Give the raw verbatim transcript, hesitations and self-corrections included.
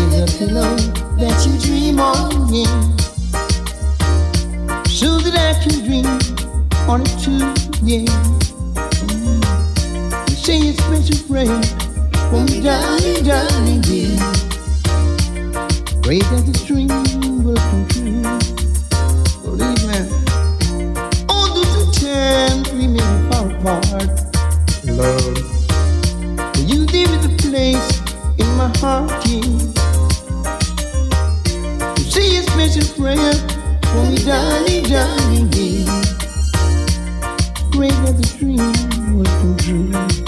is a pillow that you dream on, yeah. So that I can dream on it too, yeah. Mm. Say a special prayer for me, darling, darling, yeah. Pray that this dream will come true. Believe me. All those times we may fall apart, Lord, you there is a place in my heart, yeah. Say a special prayer for me, darling, darling, yeah. Pray that the dream will come true.